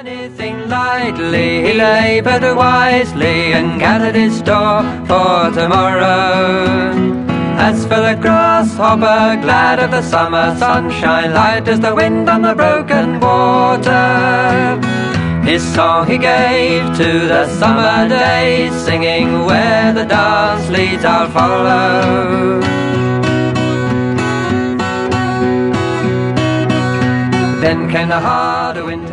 anything lightly, he laboured wisely and gathered his store for tomorrow. As for the grasshopper, glad of the summer sunshine, light as the wind on the broken water, his song he gave to the summer days, singing, where the dance leads I'll follow. Then came the harder winter.